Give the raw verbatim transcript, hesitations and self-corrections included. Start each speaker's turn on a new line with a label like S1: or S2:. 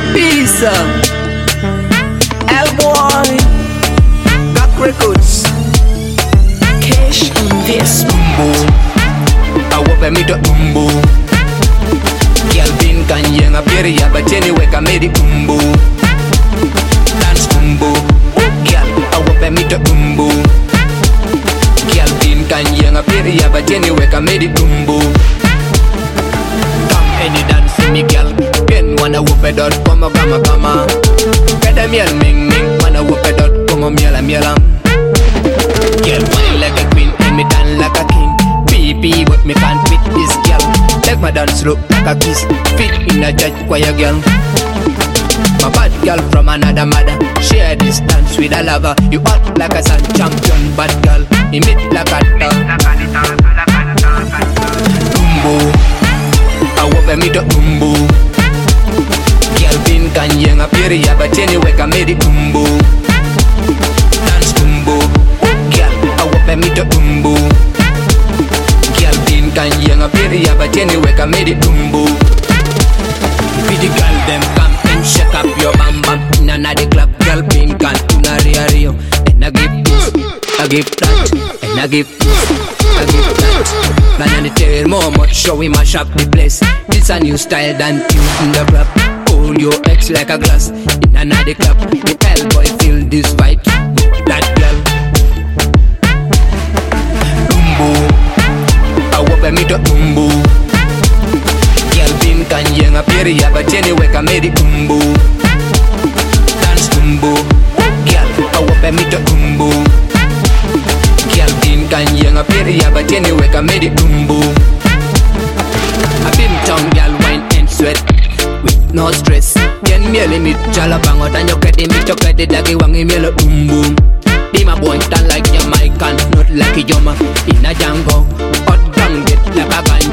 S1: Peace. L-Boy. Got records.
S2: Cash on this.
S1: Umbo. I hope I meet a umbo. Kelvin kan yang apiri ya bacheni weka medi umbo. Dance umbo. Girl, I hope I meet a umbo. Kelvin kan yang apiri ya bacheni weka medi umbo. Come any dance with me, girl. Ken wanna whoop a dot, come kama kama. Kada miel ming ming, wanna whoop a dot, come miela miela. Girl, wine like a queen, and me dance like a king. P P, but me can't fit this girl. Take my dance look like a kiss, fit in a judge choir girl. My bad girl from another mother, share this dance with a lover. You hot like a sun champion, bad girl, emit like a dog. Umbo, I hope I meet a umbo. Kelvin kan yang apiri ya bacheni weka medi umbo. Dance umbo, girl, I hope I meet a umbo. Kelvin kan yang apiri ya bacheni weka medi umbo. Be the girl them come and shake up your bam bam. Inna the club, girl pin can una ria rio. And I give this, I give that, and I give this, I give that. Man and the tail more much show we mash up the place. This a new style than you in the club. Hold your ex like a glass. Inna the club, the L-Boy feel this vibe. That girl. Umbo, I hope I meet a umbo. Kelvin kan yang apiri ya bacheni weka medi umbo. Dance umbo, girl, I hope I meet a umbo. Kelvin kan yang apiri ya bacheni weka medi umbo. I been town girl wine and sweat with no stress. Yen miele mit jala bangot and you get the mit you get the dagi wangi miele umbo. Be my boy stand like Jamaican, not like a Yoma in a Django. Hot gang get like a gun.